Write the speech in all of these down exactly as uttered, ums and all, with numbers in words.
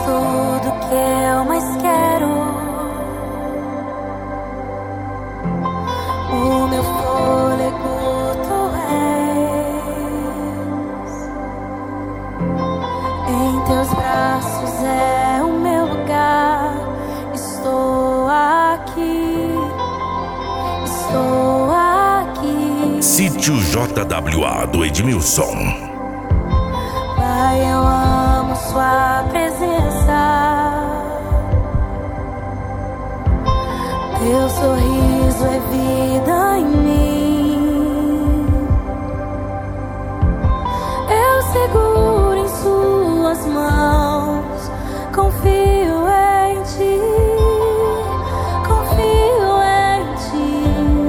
tudo que eu mais quero. O meu fôlego tu és. Em teus braços é o meu lugar. Estou aqui, estou aqui. Sítio J W A do Edmilson. Pai, eu amo sua presença. Teu sorriso é vida em mim. Eu seguro em suas mãos. Confio em ti. Confio em ti.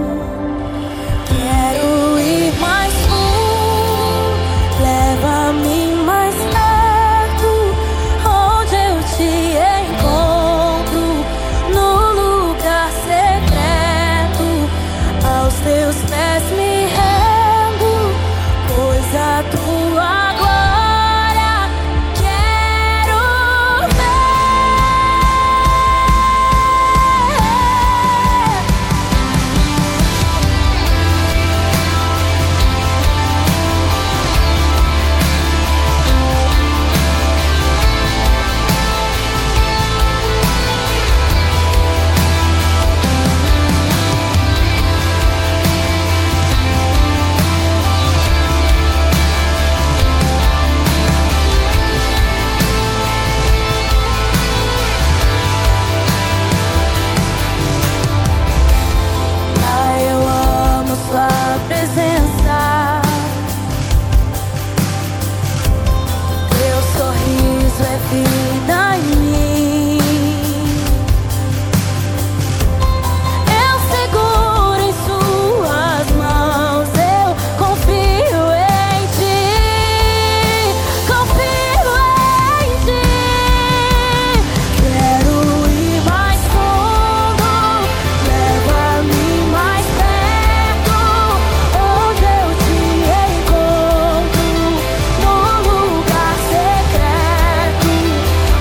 Quero ir mais fundo. Leva-me mais perto, onde eu te encontro, no lugar secreto. Aos teus pés me rendo, pois a tua glória quero vida em mim. Eu seguro em suas mãos. Eu confio em ti. Confio em ti. Quero ir mais fundo. Leva-me mais perto, onde eu te encontro, no lugar secreto.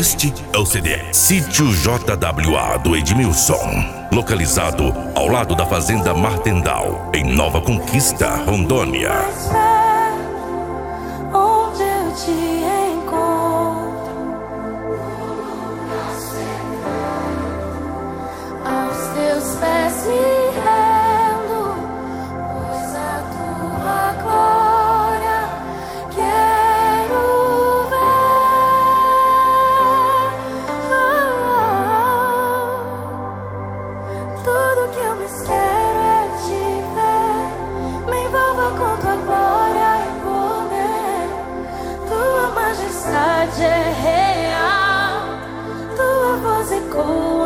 Este é o C D Sítio J W A do Edmilson, localizado ao lado da Fazenda Martendal, em Nova Conquista, Rondônia. Mais perto, onde eu te encontro, aos teus pés me rendo, pois a tua glória quero ver. Tudo que eu mais quero é te ver. Me envolva com tua glória e poder. Tua majestade é real. Tua voz ecoa